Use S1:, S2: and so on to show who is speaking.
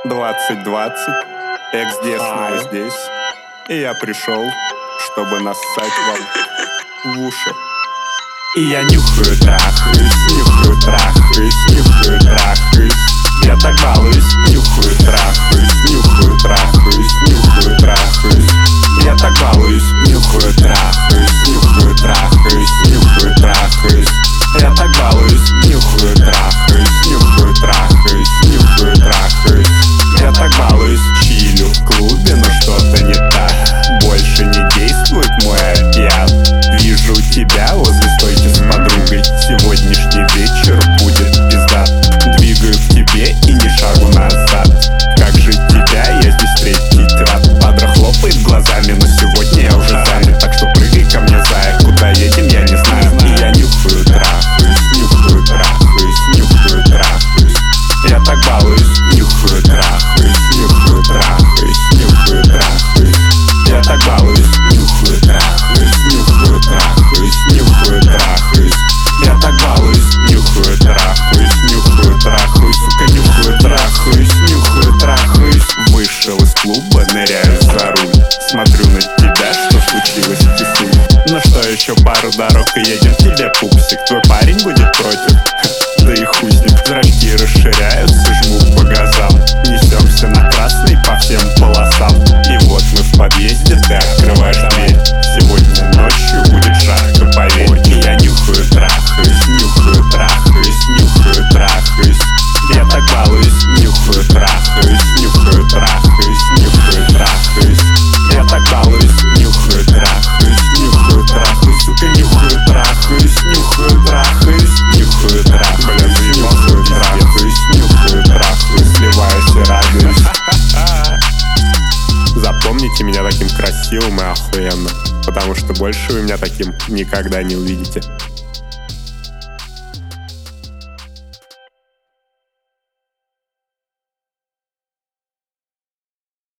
S1: 2020, XD снова здесь, и я пришел, чтобы нассать вам в уши. И я нюхаю, трахаюсь, нюхаю, трахаюсь, нюхаю, трахаюсь. Я так балуюсь, нюхаю, трахаюсь, нюхаю, трахаюсь, нюхаю, трахаюсь. Я так балуюсь, нюхаю, трахаюсь, нюхаю, трахаюсь, нюхаю, трахаюсь. Я так балуюсь, нюхаю, трахаюсь, нюхаю, трахаюсь, нюхаю, трахаюсь. Я так балуюсь, чилю в клубе, но что-то не так. Больше не действует мой опиат. Вижу тебя возле стойки с подругой. Сегодняшний вечер будет пиздат. Двигаю к тебе и ни шагу назад. Как же тебя, я здесь встретить рад. Падра хлопает глазами, но сегодня я уже занят. Так что прыгай ко мне, зая, куда едем, я не знаю. И я нюхаю, трахаюсь, нюхаю, трахаюсь, нюхаю, трахаюсь. Я так балуюсь, нюхаю, трахаюсь, нюхаю, трахаюсь, нюхаю, трахаюсь. Я так балуюсь, нюхаю, трахаюсь, нюхаю, трахаюсь, нюхаю, трахаюсь. Я так балуюсь, нюхаю, трахаюсь, нюхаю, трахаюсь. Сука, нюхаю, трахаюсь, нюхаю, трахаюсь. Вышел из клуба, ныряю за руль. Смотрю на тебя, что случилось в тишине. Ну что, еще пару дорог и едем к тебе, пупсик. Твой парень будет против? Да и хуй с ним. Зрачки расширяются, жму по газам. Несемся на красный по всем полосам. И вот мы в подъезде, ты открываешь дверь. Сегодня ночью будет жарко, поверь. И я нюхаю, трахаюсь, нюхаю, трахаюсь, нюхаю, трахаюсь. Я так балуюсь, нюхаю, трахаюсь, нюхаю, трахаюсь, нюхаю, трахаюсь. Я так балуюсь, нюхаю, трахаюсь, нюхаю, трахаюсь. Сука, нюхаю, трахаюсь, нюхаю, трахаюсь, нюхаю, трахаюсь, нюхаю, трахаюсь, нюхаю, трахаюсь, сливаюсь и радуюсь. Запомните меня таким красивым и охуенным, потому что больше вы меня таким никогда не увидите.